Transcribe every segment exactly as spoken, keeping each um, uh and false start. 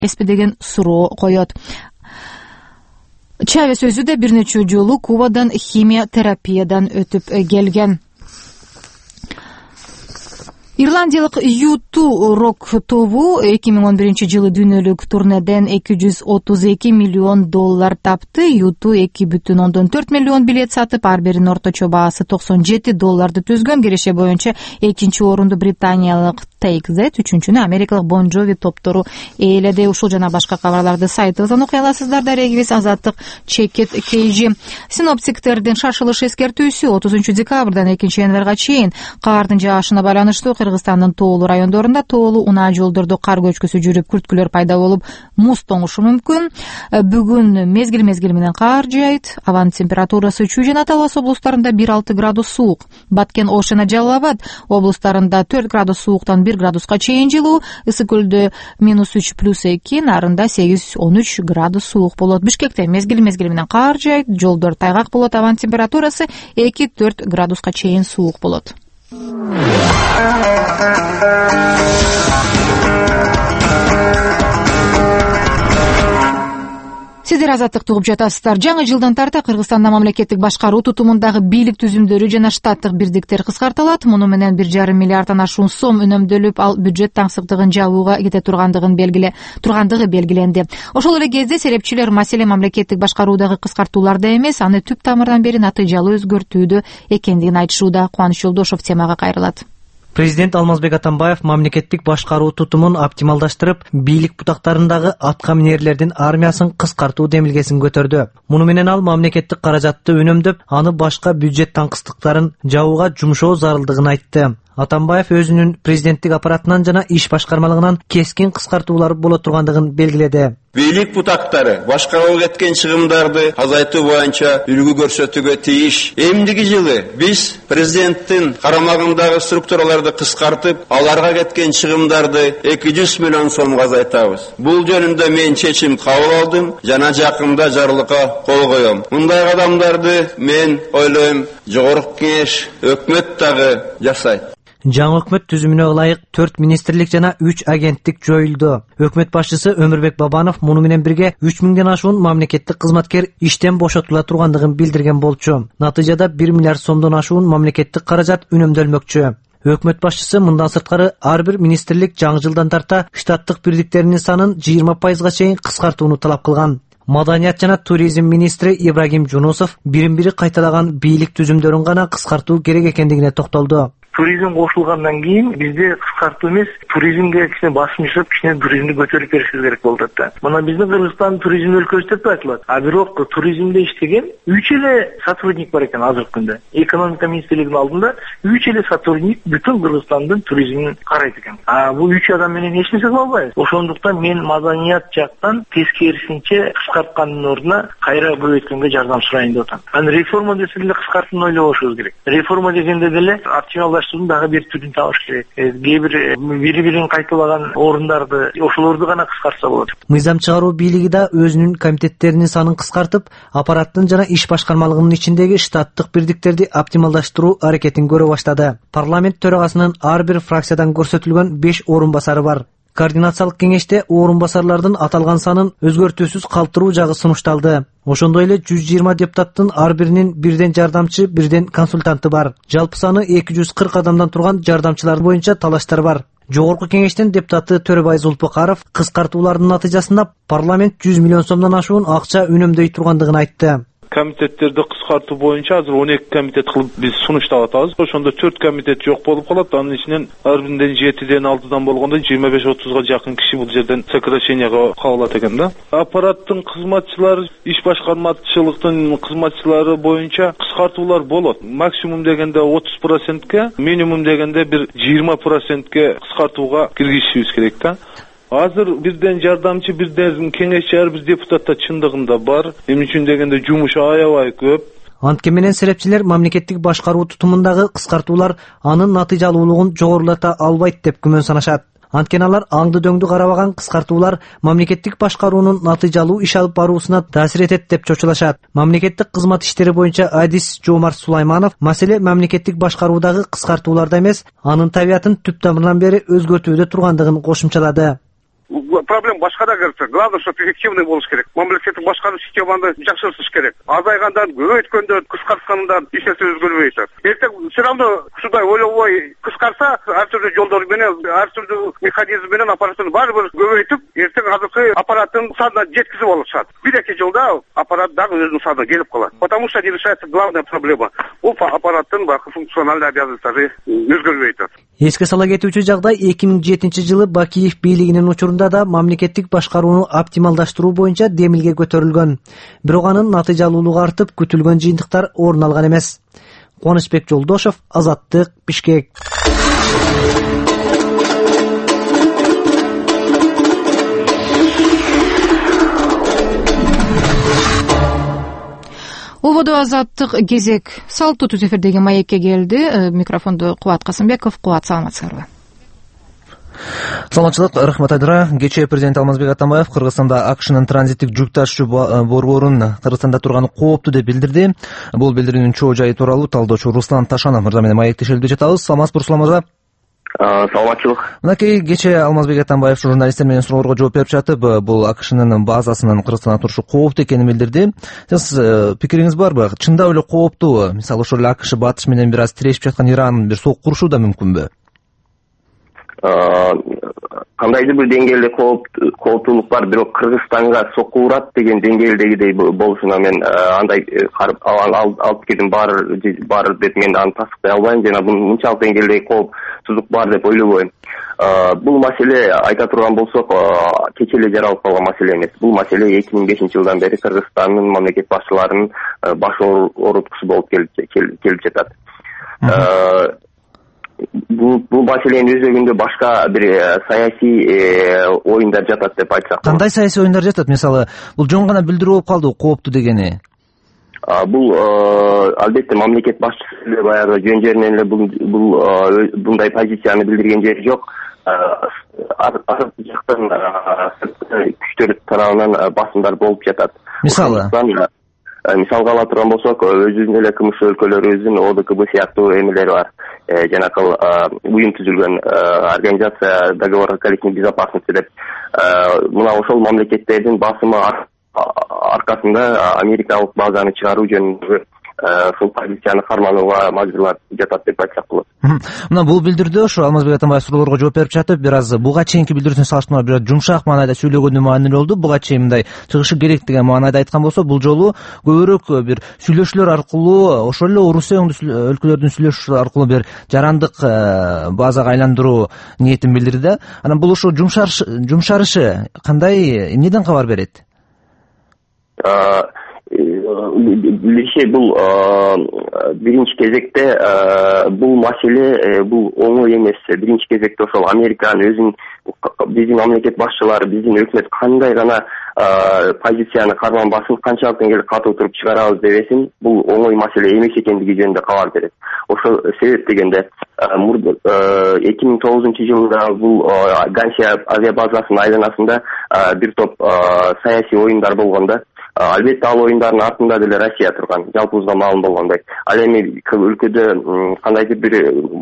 эспи деген суроо коёт. Чавес өзү да бир нече жолу Кубадан химия терапиядан өтүп келген. Ирландиялык ю ту рок тобу эки миң он биринчи жылы дүйнөлүк турнеден эки жүз отуз эки миллион доллар тапты. ю ту эки бүтүн ондон төрт миллион билет сатып, ар биринин орточо баасы токсон жети долларды түзгөн. Киреше боюнча экинчи орунду британиялык Take That, үчүнчүнү америкалык Bon Jovi топтору ээледи. Ушул жана башка кабарларды сайтыбыздан окуй аласыздар. Дарегибиз Азаттык Чекет Кейжи. Синоптиктердин шашылыш эскертүүсү отузунчу декабрдан экинчи январга чейин каардын жаашына байланыштуу Кыргызстандын тоолуу райондорунда тоолуу унаа жолдордо кар көчкүсү жүрүп, күрткүлөр пайда болуп, муз тоңушу мүмкүн. Бүгүн мезгил мезгили менен кар жаайт. Абанын температурасы Чүй жана Талас облустарында бир алты градус суук. Баткен, Ош жана Жалал Абад облустарында төрт градус сууктан бир градуска чейин жылуу. Ысык көлдө минус үч плюс эки, Нарында сегиз он үч градус суук болот. Бишкекте мезгил мезгили менен кар жаайт, жолдор тайгак болот. Абанын температурасы эки төрт градуска чейин суук болот. Сиздер Азаттыкты угуп жатасыздар. Жаңы жылдан тарта Кыргызстанда мамлекеттик башкаруу тутумундагы бийлик түзүмдөрү жана штаттык бирдиктер кыскартылат. Муну менен бир жарым миллиарддан ашуун сом үнөмдөлүп, ал бюджет таңсыктыгын жабууга кете тургандыгын белгиле тургандыгы белгиленди. Ошол эле кезде серепчилер маселе мамлекеттик башкаруудагы кыскартууларда эмес, аны түп тамырдан бери натыйжалуу өзгөртүүдө экендигин айтышууда. Кубаныч Жолдошов темага кайрылат. Президент Алмазбек Атамбаев мамлекеттик башкаруу тутумун оптималдаштырып, бийлик бутактарындагы атка минерлердин армиясын кыскартуу демилгесин көтөрдү. Муну менен ал мамлекеттик каражатты үнөмдөп, аны башка бюджет таңкыстыктарын жабууга жумшоо зарылдыгын айтты. Атамбаев өзүнүн президенттик аппаратынан жана иш башкармалыгынан кескин кыскартуулар боло тургандыгын белгиледи. Бийлик бутактары башкарууга кеткен чыгымдарды азайтуу боюнча үлгү көрсөтүүгө тийиш. Эмдиги жылы биз президенттин карамагындагы структураларды кыскартып, аларга кеткен чыгымдарды эки жүз миллион сомго азайтабыз. Бул жөнүндө мен чечим кабыл алдым жана жакында жарлыкка кол коем. Мындай кадамдарды мен ойлойм жогорку кеңеш, өкмөт дагы жасайт. Жаңы өкмөт түзүмүнө ылайык төрт министрлик жана үч агенттик жоюлду. Өкмөт башчысы Өмүрбек Бабанов муну менен бирге үч миңден ашуун мамлекеттик кызматкер иштен бошотула тургандыгын билдирген болчу. Натыйжада бир миллиард сомдон ашуун мамлекеттик каражат үнөмдөлмөкчү. Өкмөт башчысы мындан сырткары ар бир министрлик жаңы жылдан тарта штаттык бирдиктеринин санын жыйырма пайызга чейин кыскартууну талап кылган. Маданият жана туризм министри Ибрагим Жунусов бирин-бири кайталаган бийлик түзүмдөрүн гана кыскартуу керек экендигине токтолду. Туризм кошулгандан кийин бизде кыскартуу эмес, туризмге кичине басым жасап, кичине туризмди көтөрүп беришибиз керек болуп атат. Мына биздин Кыргызстан туризм өлкөсү деп айтылат. А бирок туризмде иштеген үч эле сотрудник бар экен азыркы күндө. Экономика министрлигинин алдында үч эле сотрудник бүтүн Кыргызстандын туризмин карайт экен. А бул үч адам менен эч нерсе кыла албайбыз. Ошондуктан мен маданият жактан тескерисинче кыскарткандын ордуна кайра көбөйткөнгө жардам сурайын деп атам. Аны реформа десе деле кыскартууну ойлобошубуз керек. Реформа дегенде деле оптималдаш дагы бир түрүн табыш керек. Кээ бир бири-бирин кайталаган орундарды, ошолорду гана кыскартса болот. Мыйзам чыгаруу бийлиги да өзүнүн комитеттеринин санын кыскартып, аппараттын жана иш башкармалыгынын ичиндеги штаттык бирдиктерди оптималдаштыруу аракетин көрө баштады. Парламент төрагасынын ар бир фракциядан көрсөтүлгөн беш орун басары бар. Координациялык кеңеште орун басарлардын аталган санын өзгөртүүсүз калтыруу жагы сунушталды. Ошондой эле жүз жыйырма депутаттын ар биринин бирден жардамчы, бирден консультанты бар. Жалпы саны эки жүз кырк адамдан турган жардамчылар боюнча талаштар бар. Жогорку кеңештин депутаты Төрөбай Зулпукаров кыскартуулардын натыйжасында парламент жүз миллион сомдон ашуун акча үнөмдөй тургандыгын айтты. Комитеттерди кыскартуу боюнча азыр он эки комитет кылып биз сунуштап атабыз. Ошондо төрт комитет жок болуп калат. Анын ичинен ар биринен жетиден алтыдан болгондо жыйырма беш отузга жакын киши бул жерден сокращенияга кабылат экен да. Аппараттын кызматчылары, иш башкармачылыктын кызматчылары боюнча кыскартуулар болот. Максимум дегенде отуз процентке, минимум дегенде бир жыйырма процентке кыскартууга киргизишибиз керек да. Азыр бирден жардамчы, бирден кеңешчи ар бир депутатта чындыгында бар. Эмне үчүн дегенде жумуш аябай көп. Антке менен серепчилер мамлекеттик башкаруу тутумундагы кыскартуулар анын натыйжалуулугун жогорулата албайт деп күмөн санашат. Анткени алар аңды дөңдү карабаган кыскартуулар мамлекеттик башкаруунун натыйжалуу иш алып баруусуна таасир этет деп чочулашат. Мамлекеттик кызмат иштери боюнча адис Жомарт Сулайманов маселе мамлекеттик башкаруудагы кыскартууларда эмес, анын табиятын түп тамырынан бери өзгөртүүдө тургандыгын кошумчалады. проблема башкада кирсе, главное, чтобы эффективный болуш керек. Мамлекеттик башкаруу системаны жакшыртыш керек. Азайгандан, көбөйткөндөн, кыскарткандан эч нерсе өзгөрбөйт. Эртең все равно ушундай ойлобой кыскарса, ар түрдүү жолдор менен, ар түрдүү механизм менен аппараттын баары бир көбөйтүп, эртең азыркы аппараттын санына жеткизип алышат. бир-эки жылда аппарат дагы өзүнүн санына келип калат. Потому что не решается главная проблема. Бул аппараттын бакы функционалдуу обязанностьтары өзгөрбөйт. Эске сала кетүүчү жагдай эки миң жетинчи жылы Бакиев бийлигинин учурунда да мамлекеттик башкарууну оптималдаштыруу боюнча демилге көтөрүлгөн. Бирок анын натыйжалуулугу артып, күтүлгөн жыйынтыктар орун алган эмес. Кубанычбек Жолдошов, Азаттык, Бишкек. Ободо Азаттык кезек салттуу түз эфирдеги маекке келди. Микрофонду Кубат Касымбеков. Кубат, саламатсыздарбы? Саламатчылык, рахмат Айдыра. Кечээ президент Алмазбек Атамбаев Кыргызстанда АКШнын транзиттик жүк ташуучу борборун Кыргызстанда турганы кооптуу деп билдирди. Бул билдирүүнүн чоо жайы тууралуу талдоочу Руслан Ташанов мырза менен маектешелде жатабыз. Саламатсызбы, Руслан мырза? Саламатчылык. Мынакей кечээ Алмазбек Атамбаев журналисттер менен суроолорго жооп берип жатып, бул АКШнын базасынын Кыргызстанда турушу кооптуу экенин билдирди. Сиз пикириңиз барбы? Чындап эле кооптуу? Мисалы ошол эле АКШ батыш менен бир аз тирешип жаткан Иран бир сок курушу да мүмкүнбү? Кандайдыр бир деңгээлде кооптуулук бар, бирок Кыргызстанга сокку урат деген деңгээлдегидей болушуна мен андай алып пикирдин бар бар деп мен аны тастыктай албайм жана бул мынчалык деңгээлдеги коопсуздук бар деп ойлобойм. Бул маселе айта турган болсок, кечээ эле жаралып калган маселе эмес. Бул маселе эки миң бешинчи жылдан бери Кыргызстандын мамлекет башчыларынын баш ооруткусу болуп келип жатат. Бул бул маселенин өзөгүндө башка бир саясий оюндар жатат деп айтсак. Кандай саясий оюндар жатат? Мисалы, бул жөн гана билдирүү болуп калды, кооптуу дегени. Бул албетте мамлекет башчысы эле баягы жөн жеринен эле бул мындай позицияны билдирген жери жок. Ар жактан күчтөр тарабынан басымдар болуп жатат. Мисалы, мисалга ала турган болсок, өзүнүн эле кмш өлкөлөрүбүздүн ОДКБ сыяктуу эмелери бар. Жанакыл уюм түзүлгөн организация договора коллективной безопасности деп. Мына ошол мамлекеттердин басымы аркасында америкалык базаны чыгаруу жөнүндө ушул позицияны карманууга мажбурлап жатат деп айтсак болот. Мына бул билдирүүдө ошо Алмазбек Атамбаев суроолорго жооп берип жатып, бир аз буга чейинки билдирүүсүн салыштырмалуу бир аз жумшак маанайда сүйлөгөнү маанилүү болду. Буга чейин мындай чыгышы керек деген маанайда айткан болсо, бул жолу көбүрөөк бир сүйлөшүүлөр аркылуу, ошол эле орус өлкөлөрдүн сүйлөшүүлөр аркылуу бир жарандык базага айландыруу ниетин билдирди да. Анан бул ошо жумшарышы кандай, эмнеден кабар берет? Билиши бул биринчи кезекте бул маселе бул оңой эмес. Биринчи кезекте ошол Американын өзүнүн биздин мамлекет башчылары, биздин өкмөт кандай гана позицияны карманбасын, канчалык деңгээлде катуу туруп чыгарабыз дебесин, бул оңой маселе эмес экендиги жөнүндө кабар берет. Ошол себеп дегенде эки миң тогузунчу жылда бул Ганsia авиабазасынын айланасында бир топ саясий оюндар болгондо, албетте ал оюндардын артында деле Россия турган, жалпыбызга маалым болгондой. Ал эми өлкөдө кандайдыр бир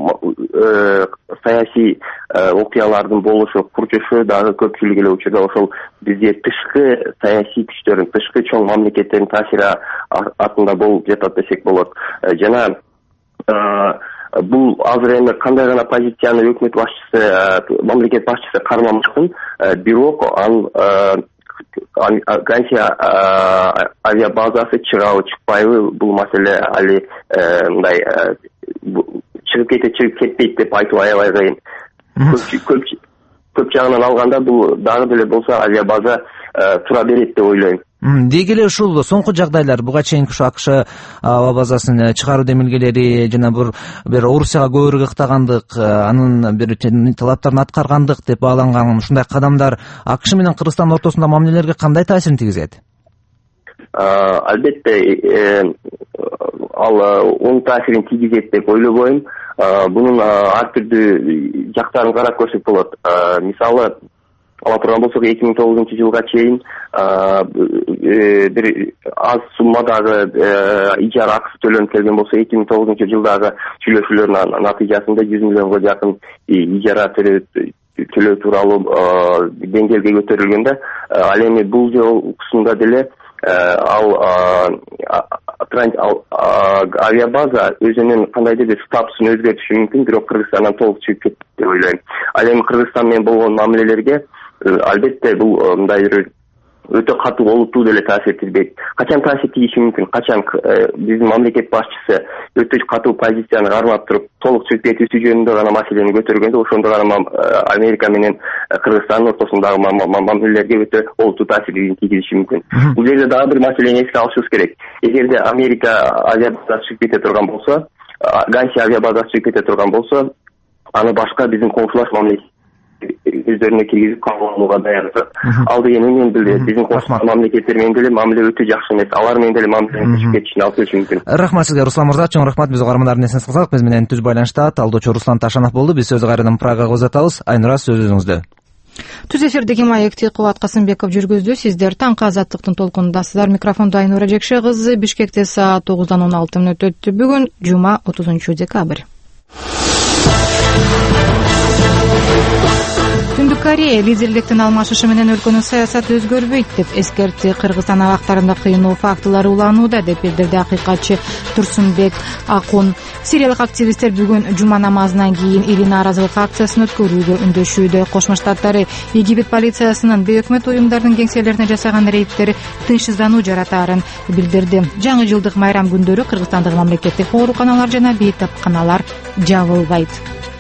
саясий окуялардын болушу, курчушу дагы көпчүлүк эле учурда ошол бизде тышкы саясий күчтөрдүн, тышкы чоң мамлекеттердин таасири артында болуп жатат десек болот. Жана бул азыр эми кандай гана позицияны өкмөт башчысы, мамлекет башчысы кармамасын, бирок ал Ганsia авиабазасы чыгабы чыкпайбы, бул маселе али мындай чыгып кетет, чыгып кетпейт деп айтып аябай кыйын. Көп жагынан алганда бул дагы деле болсо авиабаза тура берет деп ойлойм. Деги эле ушул соңку жагдайлар, буга чейинки ушу АКШ аба базасын чыгаруу демилгелери жана бир бир Орусияга көбүрөөк ыктагандык, анын бир талаптарын аткаргандык деп бааланган ушундай кадамдар АКШ менен Кыргызстандын ортосунда мамилелерге кандай таасирин тийгизет? Албетте ал оң таасирин тийгизет деп ойлобойм. Бунун ар түрдүү жактарын карап көрсөк болот. Мисалы, ала турган болсок, эки миң тогузунчу жылга чейин бир аз суммадагы ижара акысы төлөнүп келген болсо, эки миң тогузунчу жылдагы сүйлөшүүлөрдүн натыйжасында жүз миллионго жакын ижара төлөө тууралуу деңгээлге көтөрүлгөндө ал эми бул жолкусунда деле ал авиабаза өзүнүн кандайдыр бир статусун өзгөртүшү мүмкүн, бирок Кыргызстандан толук чыгып кетти деп ойлойм. Ал эми Кыргызстан менен болгон мамилелерге албетте бул мындай бир өтө катуу олуттуу деле таасир тийбейт. Качан таасир тийиши мүмкүн? Качан биздин мамлекет башчысы өтө катуу позицияны кармап туруп толук чыгып кетүүсү жөнүндө гана маселени көтөргөндө, ошондо гана Америка менен Кыргызстандын ортосундагы мамилелерге өтө олуттуу таасирин тийгизиши мүмкүн. Бул жерде дагы бир маселени эске алышыбыз керек. Эгерде Америка авиабазасы чыгып кете турган болсо, Ганси авиабазасы чыгып кете турган болсо, аны башка биздин комшулаш мамлекет өздөрүнө киргизип калууга даяр. Ал дегени мен билет, биздин кошмо мамлекеттер менен деле мамиле өтө жакшы эмес. Алар менен деле мамилени түшүп кетишин алып келиши мүмкүн. Рахмат сизге, Руслан мырза. Чоң рахмат. Биз угармандардын эсине салсак, биз менен түз байланышта талдоочу Руслан Ташанов болду. Биз сөзү кайрадан Прагаға узатабыз. Айнура, сөз өзүңүздө. Түз эфирдеги маекти Кубат Касымбеков жүргүздү. Сиздер таңкы азаттыктын толкунундасыздар. Микрофонду Айнура Жекше кызы. Бишкекте саат тогуздан он алты мүнөт өттү. Бүгүн жума отузунчу декабрь. Түндүк Корея лидерликтин алмашышы менен өлкөнүн саясаты өзгөрбөйт деп эскертти. Кыргызстан абактарында кыйноо фактылары уланууда деп билдирди акыйкатчы Турсунбек Акун. Сириялык активисттер бүгүн жума намазынан кийин или нааразылык акциясын өткөрүүгө үндөшүүдө. Кошмо Штаттары Египет полициясынын бейөкмөт уюмдардын кеңселерине жасаган рейдтери тынчсыздануу жаратаарын билдирди. Жаңы жылдык майрам күндөрү Кыргызстандагы мамлекеттик ооруканалар жана бейтапканалар жабылбайт.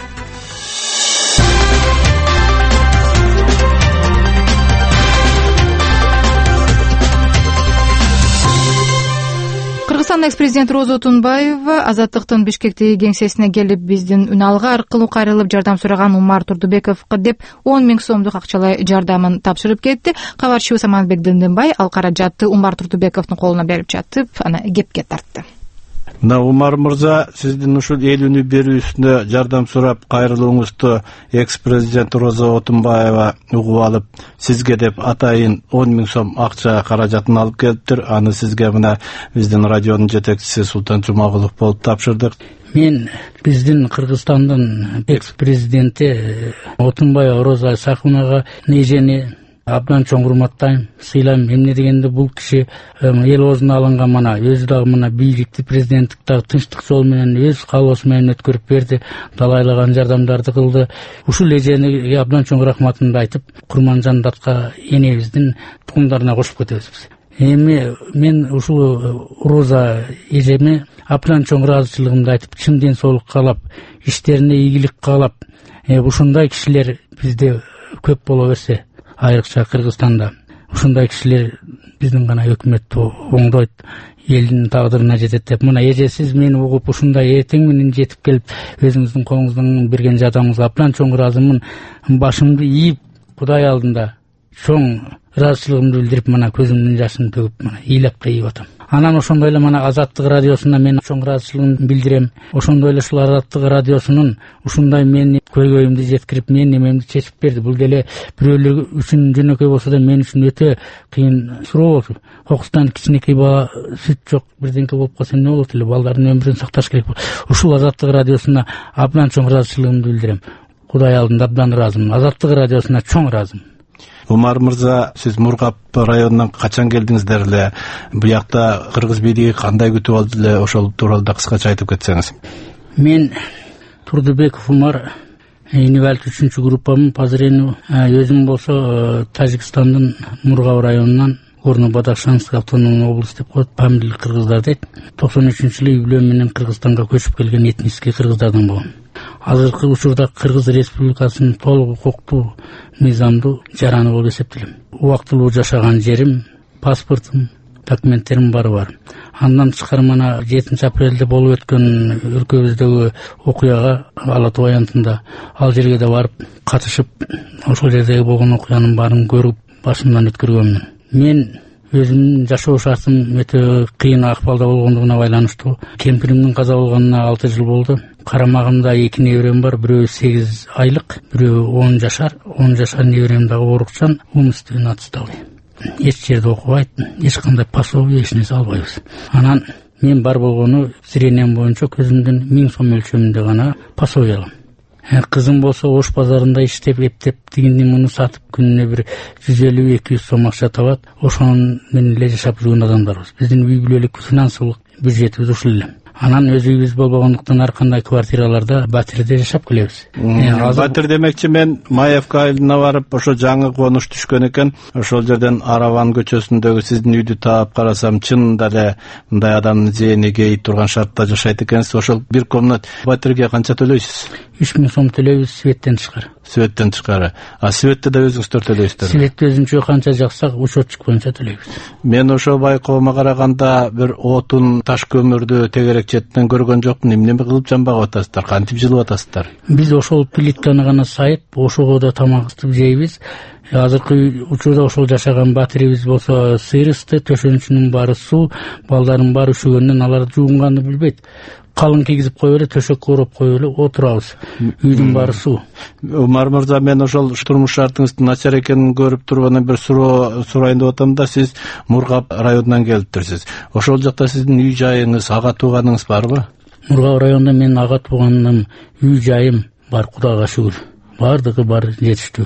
Кыргызстан экс-президент Роза Отунбаева Азаттыктын Бишкектеги кеңсесине келип, биздин үналга аркылуу кайрылып жардам сураган Умар Турдубековго деп он миң сомдук акчалай жардамын тапшырып кетти. Кабарчыбыз Аманбек Денденбай ал каражатты Умар Турдубековдун колуна берип жатып, аны кепке тартты. Мына Умар мырза, сиздин ушул эл үнү берүүсүнө жардам сурап кайрылууңузду экс-президент Роза Отунбаева угуп алып, сизге деп атайын он миң сом акча каражатын алып келиптир. Аны сизге мына биздин радионун жетекчиси Султан Жумагулов болуп тапшырдык. Мен биздин Кыргызстандын экс-президенти Отунбаева Роза Сахунага эжени абдан чоң урматтайм, сыйлайм. Эмне дегенде бул киши эл оозуна алынган мана өзү дагы мына бийликти, президенттик дагы тынчтык жол менен өз каалоосу менен өткөрүп берди, далайлаган жардамдарды кылды. Ушул эжениге абдан чоң рахматымды айтып, Курманжан Датка энебиздин туугандарына кошуп кетебиз. Эми мен ушул Роза эжеме абдан чоң ыраазычылыгымды айтып, чын ден соолук каалап, иштерине ийгилик каалап, ушундай кишилер бизде көп боло берсе, айрыкча Кыргызстанда ушундай кишилер биздин гана өкмөттү оңдойт, элдин тагдырына жетет деп. Мына эжесиз мени угуп ушундай эртең менен жетип келип, өзүңүздүн колуңуздан берген жардамыңызга абдан чоң ыраазымын. Башымды ийип, Кудай алдында чоң ыраазычылыгымды билдирип, мына көзүмдүн жашын төгүп, мына ыйлап кыйып атам. Анан ошондой эле мына Азаттык радиосуна мен чоң ыраазычылыгымды билдирем. Ошондой эле ушул Азаттык радиосунун ушундай мени көйгөйүмдү жеткирип, мен немемди чечип берди. Бул деле бирөөлөр үчүн жөнөкөй болсо да мен үчүн өтө кыйын суроо болчу. Кокустан кичинекей бала сүт жок, бирденке болуп калса эмне болот эле, балдардын өмүрүн сакташ керек. Ушул Азаттык радиосуна абдан чоң ыраазычылыгымды билдирем. Кудай алдында абдан ыраазымын. Азаттык радиосуна чоң ыраазымын. Умар мырза, сиз Мургап районунан качан келдиңиздер эле? Буякта кыргыз бийлиги кандай күтүп алды эле? Ошол тууралуу кыскача айтып кетсеңиз. Мен Турдубеков Умар, Инивалт үчүнчү группамын, Пазырен. Өзүм болсо Тажикстандын Мургап районунан, Горно Бадахшанск автономный область деп коет, фамилиялык кыргыздар дейт. токсон үчүнчү жылы үй бүлөм менен Кыргызстанга көчүп келген этнический кыргыздардан болгон. Азыркы учурда Кыргыз Республикасынын толук укуктуу мыйзамдуу жараны болуп эсептелем. Убактылуу жашаган жерим, паспортум, документтерим бары бар. Андан тышкары мына жетинчи апрелде болуп өткөн өлкөбүздөгү окуяга Ала Тоо аянтында ал жерге да барып катышып, ошол жердеги болгон окуянын баарын көрүп, башымдан өткөргөнмүн. Мен өзүмдүн жашоо шартым өтө кыйын акыбалда болгондугуна байланыштуу. Кемпиримдин каза болгонуна алты жыл болду. Карамагымда эки неберем бар, бирөө сегиз айлык, бирөө он жашар. он жашар неберем дагы оорукчан, умственный отсталый. Эч жерде окубайт, эч кандай пособие, эч нерсе албайбыз. Анан мен бар болгону зрением боюнча көзүмдүн миң сом өлчөмүндө гана пособие алам. Кызым болсо Ош базарында иштеп, эптеп, тигиндин муну сатып күнүнө бир жүз элүү эки жүз сом акча табат. Ошонун менен эле жашап жүргөн адамдарбыз. Биздин үй бүлөлүк финансылык бюджетибиз ушул эле. Анан өз үйүбүз болбогондуктан ар кандай квартираларда батирде жашап келебиз. Батир демекчи мен Маевка айылына барып, ошо жаңы конуш түшкөн экен. Ошол жерден Араван көчөсүндөгү сиздин үйдү таап карасам, чынында эле мындай адамдын зээни кейип турган шартта жашайт экенсиз. Ошол бир комнат батирге канча төлөйсүз? үч миң сом төлөйбүз светтен тышкары. Светтен тышкары. А светте да өзүңүздөр төлөйсүздөр? Светти өзүнчө канча жаксак, учетчик боюнча төлөйбүз. Мен ошо байкоомо караганда бир отун, таш көмүрдү тегерек четтен көргөн жокмун. Эмне кылып жамбагып атасыздар? Кантип жылып атасыздар? Биз ошол плитканы гана сайып, ошого да тамак ысытып жейбиз. Азыркы учурда ошол жашаган батирибиз болсо сыйрысты, төшөнчүнүн баары суу, балдардын баары üşөгөндөн алар жуунганды билбейт. Калың кийгизип коюп эле, төшөк короп коюп эле отурабыз. Үйдүн баары суу. Умар мырза, мен ошол турмуш шартыңыздын начар экенин көрүп туруп анан бир суроо сурайын деп атам да, сиз Мургап районунан келиптирсиз. Ошол жакта сиздин үй жайыңыз, ага тууганыңыз барбы? Мургап районунда менин ага тууганым, үй жайым бар, Кудайга шүгүр. Бардыгы бар, жетиштүү.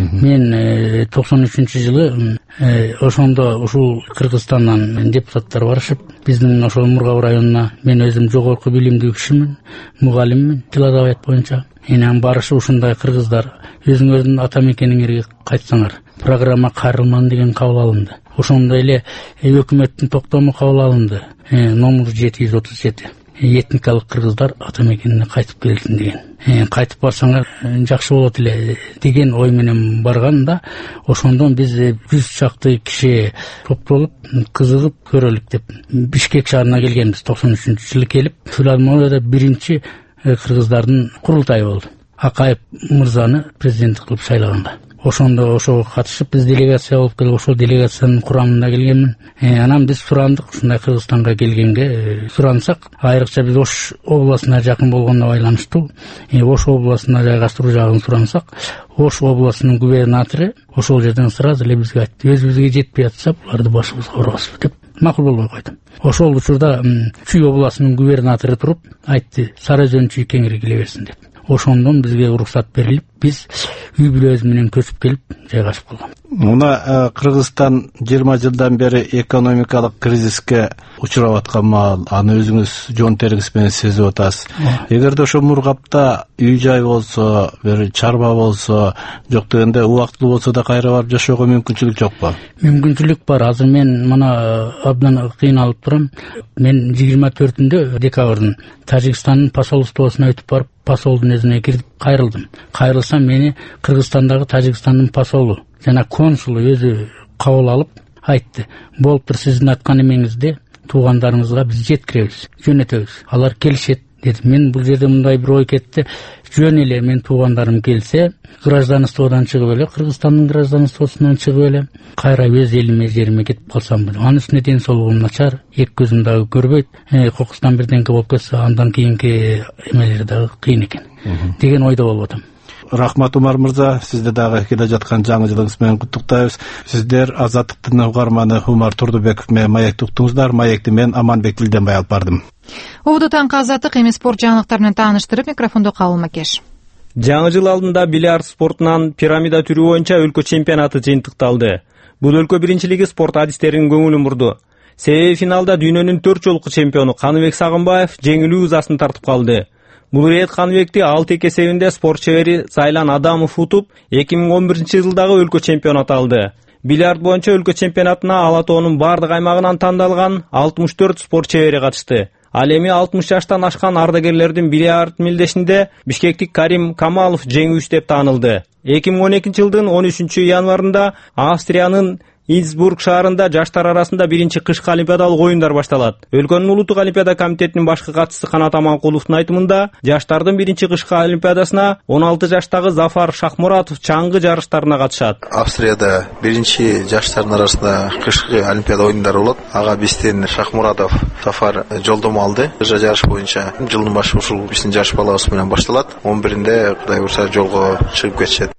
Мен токсон үчүнчү жылы ошондо ушул Кыргызстандан депутаттар барышып, биздин ошол Мургап районуна, мен өзүм жогорку билимдүү кишимин, мугалиммин, тиловед боюнча. Энен барышып ушундай кыргыздар өзүңөрдүн ата мекениңерге кайтсаңар, программа кайрылман деген кабыл алынды. Ошондой эле өкмөттүн токтому кабыл алынды, номер жети жүз отуз жети. Этникалык кыргыздар ата мекенине кайтып келсин деген. Кайтып барсаңар жакшы болот эле деген ой менен барганда, ошондон биз жүз чакты киши топтолуп, кызыгып көрөлүк деп Бишкек шаарына келгенбиз. токсон үчүнчү жылы келип, Филармонияда биринчи кыргыздардын курултайы болду. Акаев мырзаны президент кылып шайлаганда. Ошондо ошого катышып, биз делегация болуп келип, ошол делегациянын курамында келгенмин. Анан биз сурандык, ушундай Кыргызстанга келгенге сурансак, айрыкча биз Ош областына жакын болгондо байланыштуу. Ош областына жайгаштыруу жагын сурансак, Ош областынын губернатору ошол жерден сразу эле бизге айтты: өзүбүзгө жетпей атса, буларды башыбызга урабызбы деп макул болбой койду. Ошол учурда Чүй областынын губернатору туруп айтты: Сары Өзөн Чүй кеңири келе берсин деп. Ошондон бизге уруксат берилип, биз үй бүлөбүз менен көчүп келип жайгашып калган. Мына Кыргызстан жыйырма жылдан бери экономикалык кризиске учурап аткан маал, аны өзүңүз жон теригиз менен сезип атасыз. Эгерде ошо Мургапта үй жай болсо, бир чарба болсо, жок дегенде убактылуу болсо да кайра барып жашоого мүмкүнчүлүк жокпу? Мүмкүнчүлүк бар. Азыр мен мына абдан кыйналып турам. Мен жыйырма төртүндө декабрдын Тажикстандын посольствосуна өтүп барып, посолдун өзүнө кирип кайрылдым. Кайрылсам мени Кыргызстандагы Тажикстандын посолу жана консулу өзү кабыл алып айтты: болуптур, сиздин айткан эмеңизди туугандарыңызга биз жеткиребиз, жөнөтөбүз. Алар келишет деди. Мен бул жерде мындай бир ой кетти: жөн эле мен туугандарым келсе, гражданстводан чыгып эле, Кыргызстандын гражданствосунан чыгып эле, кайра өз элиме, жериме кетип калсам болот. Анын үстүнө ден соолугум начар, эки көзүм дагы көрбөйт. Кокустан бирденке болуп кетсе, андан кийинки эмелери дагы кыйын экен деген ойдо болуп атам. Рахмат Умар мырза, сизди дагы келе жаткан жаңы жылыңыз менен куттуктайбыз. Сиздер Азаттыктын угарманы Умар Турдубеков менен маекти уктуңуздар. Маекти мен Аманбек Билденбай алып бардым. Обуду таңкы азаттык эми спорт жаңылыктары менен тааныштырып, микрофондо Кабыл Макеш. Жаңы жыл алдында бильярд спортунан пирамида түрү боюнча өлкө чемпионаты жыйынтыкталды. Бул өлкө биринчилиги спорт адистеринин көңүлүн бурду. Себеби финалда дүйнөнүн төрт жолку чемпиону Каныбек Сагынбаев жеңилүү ызасын тартып калды. Бул рет Каныбекти алты эки эсебинде спорт чебери Зайлан Адамов утуп, эки миң он биринчи жылдагы өлкө чемпионат алды. Бильярд боюнча өлкө чемпионатына Ала Тоонун бардык аймагынан тандалган алтымыш төрт спорт чебери катышты. Ал эми алтымыш жаштан ашкан ардагерлердин бильярд мелдешинде бишкектик Карим Камалов жеңүүчү деп таанылды. эки миң он экинчи жылдын он үчүнчү январында Австриянын Инсбрук шаарында жаштар арасында биринчи кышкы олимпиадалык оюндар башталат. Өлкөнүн улуттук олимпиада комитетинин башкы катчысы Канат Аманкуловдун айтымында, жаштардын биринчи кышкы олимпиадасына он алты жаштагы Зафар Шахмуратов чаңгы жарыштарына катышат. Австрияда биринчи жаштардын арасында кышкы олимпиада оюндары болот. Ага биздин Шахмуратов Зафар жолдомо алды. Кыжа жарыш боюнча жылдын башы ушул биздин жаш балабыз менен башталат. он биринде Кудай буйрса жолго чыгып кетишет.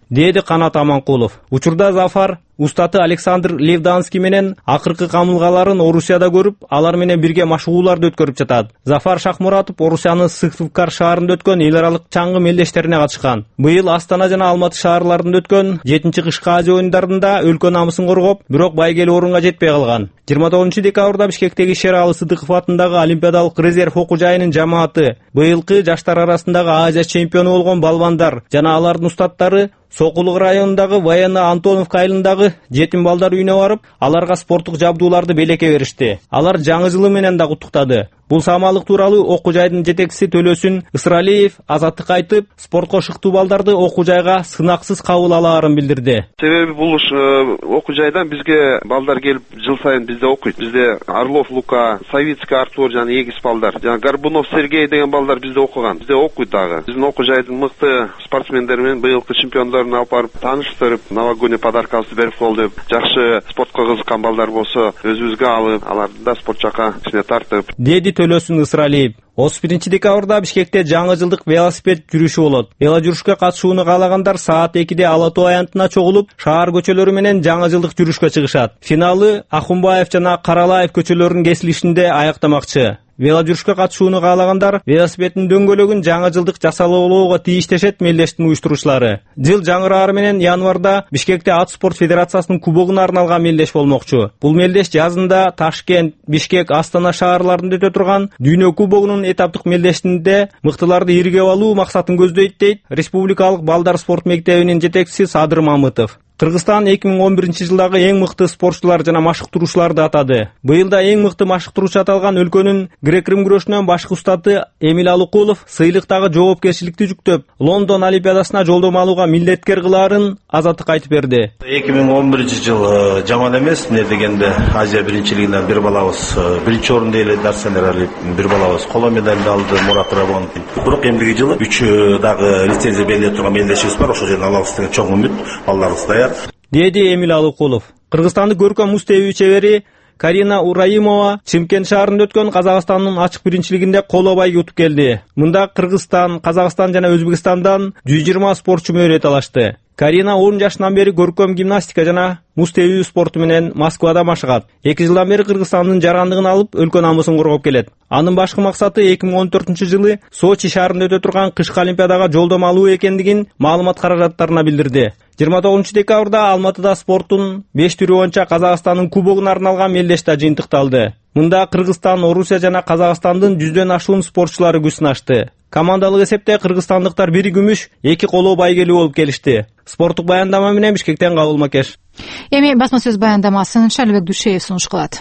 деди Канат Аманкулов. Учурда Зафар устаты Александр Левданский менен акыркы камылгаларын Орусияда көрүп, алар менен бирге машыгууларды өткөрүп жатат. Зафар Шахмуратов Орусиянын Сыктывкар шаарында өткөн эл аралык чаңгы мелдештерине катышкан. Быйыл Астана жана Алматы шаарларында өткөн жетинчи кышкы Азия оюндарында өлкө намысын коргоп, бирок байгелүү орунга жетпей калган. жыйырма тогузунчу декабрда Бишкектеги Шералы Сыдыков атындагы Олимпиадалык резерв окуу жайынын жамааты быйылкы жаштар арасындагы Азия чемпиону болгон балбандар жана алардын устаттары Сокулук районундагы Военно Антоновка айылындагы жетим балдар үйүнө барып, аларга спорттук жабдууларды белекке беришти. Алар жаңы жылы менен да куттуктады. Бул самалык тууралуу окуу жайдын жетекчиси Төлөсүн Ысыралиев азаттыкка айтып, спортко шыктуу балдарды окуу жайга сынаксыз кабыл алаарын билдирди. Себеби бул окуу жайдан бизге балдар келип жыл сайын бизде окуйт. Бизде Орлов Лука, Савицкий Артур жана Егис балдар, жана Горбунов Сергей деген балдар бизде окуган. Бизде окуйт дагы. Биздин окуу жайдын мыкты спортсмендери менен быйылкы чемпиондорун алып барып тааныштырып, новогодний подаркабызды берип болду. Жакшы спортко кызыккан балдар болсо өзүбүзгө алып, аларды да спорт жака кичине тартып. Деди Төлөсүн Ысыралиев. отуз биринчи декабрда Бишкекте жаңы жылдык велосипед жүрүшү болот. Вело жүрүшкө катышууну каалагандар саат экиде Ала Тоо аянтына чогулуп, шаар көчөлөрү менен жаңы жылдык жүрүшкө чыгышат. Финалы Акунбаев жана Каралаев көчөлөрүнүн кесилишинде аяктамакчы. Вело жүрүшкө катышууну каалагандар велосипеддин дөңгөлөгүн жаңы жылдык жасалоого тийиштешет мелдештин уюштуруучулары. Жыл жаңыраар менен январда Бишкекте Ат спорт федерациясынын кубогуна арналган мелдеш болмокчу. Бул мелдеш жазында Ташкент, Бишкек, Астана шаарларында өтө турган Дүйнө кубогунун этаптык мелдешинде мыктыларды иргеп алуу максатын көздөйт дейт Республикалык балдар спорт мектебинин жетекчиси Садыр Мамытов. Кыргызстан эки миң он биринчи жылдагы эң мыкты спортчулар жана машыктыруучуларды атады. Быйылда эң мыкты машыктыруучу аталган өлкөнүн грек-рим күрөшүнөн башкы устаты Эмил Алыкулов сыйлыктагы жоопкерчиликти жүктөп, Лондон Олимпиадасына жолдомо алууга милдеткер кылаарын азаттыкка айтып берди. эки миң он биринчи жыл жаман эмес, эмне дегенде Азия биринчилигинен бир балабыз биринчи орунду ээледи, Арсен Эралиев бир балабыз коло медалды алды, Мурат Рабон. Бирок эмдиги жылы үч дагы лицензия бериле турган мелдешибиз бар, ошол жерден алабыз деген чоң үмүт, балдарыбыз даяр. Деди Эмил Алыкулов. Кыргызстандык көркөм муз тебүү чебери Карина Ураимова Чымкент шаарында өткөн Казакстандын ачык биринчилигинде коло байге утуп келди. Мында Кыргызстан, Казакстан жана Өзбекстандан жүз жыйырма спортчу мөөнөт алышты. Карина он жашынан бери көркөм гимнастика жана муз тебүү спорту менен Москвада машыгат. эки жылдан бери Кыргызстандын жаргандыгын алып, өлкө намысын коргоп келет. Анын башкы максаты эки миң он төртүнчү жылы Сочи шаарында өтө турган кышкы Олимпиадага жолдомо алуу экендигин маалымат каражаттарына билдирди. жыйырма тогузунчу декабрда Алматыда спорттун беш түрү боюнча Казакстандын кубогуна арналган мелдеш да жыйынтыкталды. Мында Кыргызстан, Орусия жана Казакстандын жүздөн ашуун спортчулары күч сынашты. Командалык эсепте кыргызстандыктар бир күмүш, эки коло байгелүү болуп келишти. Спорттук баяндама менен Бишкектен Кабыл Макеш. Эми басма сөз баяндамасын Шалбек Душеев сунуш кылат.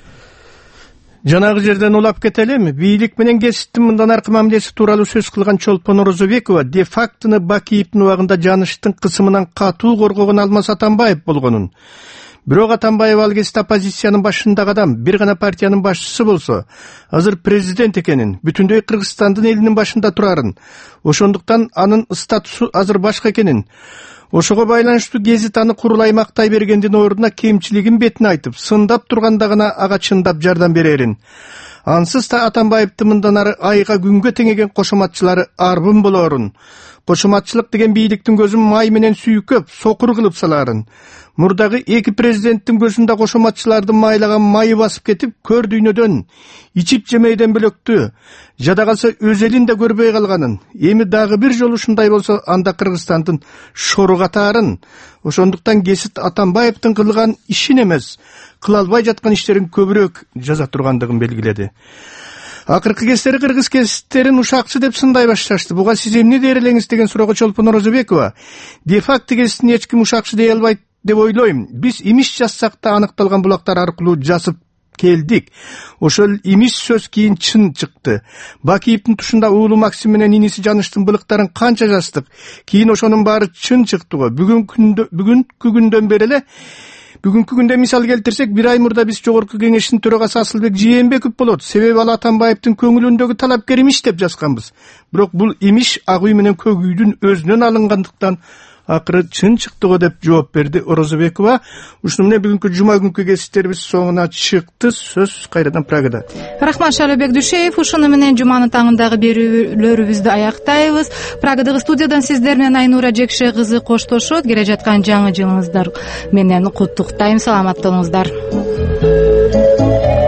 Жанагы жерден улап кетелеми? Бийлик менен кесиптин мындан аркы мамилеси тууралуу сөз кылган Чолпон Орозобекова де-фактыны Бакиевдин убагында жаныштын кысымынан катуу коргогон Алмаз Атамбаев болгонун. Бирок Атамбаев ал кезде оппозициянын башындагы адам, бир гана партиянын башчысы болсо, азыр президент экенин, бүтүндөй Кыргызстандын элинин башында турарын, ошондуктан анын статусу азыр башка экенин, ошого байланыштуу гезит аны курулай мактай бергендин ордуна кемчилигин бетине айтып, сындап турганда гана ага чындап жардам берерин. Ансыз да Атамбаевдин мындан ары айга күнгө теңеген кошоматчылары арбын болорун. Кошоматчылык деген бийликтин көзүн май менен сүйкөп, сокур кылып саларын. Мурдагы эки президенттин көзүндө кошоматчылардын майлаган майы басып кетип, көр дүйнөдөн, ичип жемейден бөлөктү, жада калса өз элин да көрбөй калганын, эми дагы бир жолу ушундай болсо, анда Кыргызстандын шору катаарын. Ошондуктан кесит Атамбаевдин кылган ишин эмес, кыла албай жаткан иштерин көбүрөөк жаза тургандыгын белгиледи. Акыркы кездери кыргыз кесиптерин ушакчы деп сындай башташты. Буга сиз эмне дер элеңиз деген суроого Чолпон Орозобекова де-факто кесиптин эч ким ушакчы дей албайт деп ойлойм. Биз имиш жазсак да аныкталган булактар аркылуу жазып келдик. Ошол имиш сөз кийин чын чыкты. Бакиевдин тушунда уулу Максим менен иниси Жаныштын былыктарын канча жаздык. Кийин ошонун баары чын чыкты го. Бүгүн күндө бүгүнкү күндөн бери эле Бүгүнкү күндө мисал келтирсек, бир ай мурда биз жогорку кеңештин төрагасы Асылбек Жээнбеков болот. Себеби ал Атамбаевдин көңүлүндөгү талапкер имиш деп жазганбыз. Бирок бул имиш ак үй менен көк үйдүн өзүнөн алынгандыктан акыры чынчыктыгы деп жооп берди Орозобекова. Ушуну менен бүгүнкү жума күнкү кесиптерибиз соңуна чыкты. Сөз кайрадан Прагада. Рахмат Шалыбек Дүйшеев. Ушуну менен жуманын таңындагы берүүлөрүбүздү аяктайбыз. Праgadагы студиядан сиздер менен Айнура Жекше кызы коштошот. Келе жаткан жаңы жылыңыздар менен куттуктайм. Саламатта болуңуздар.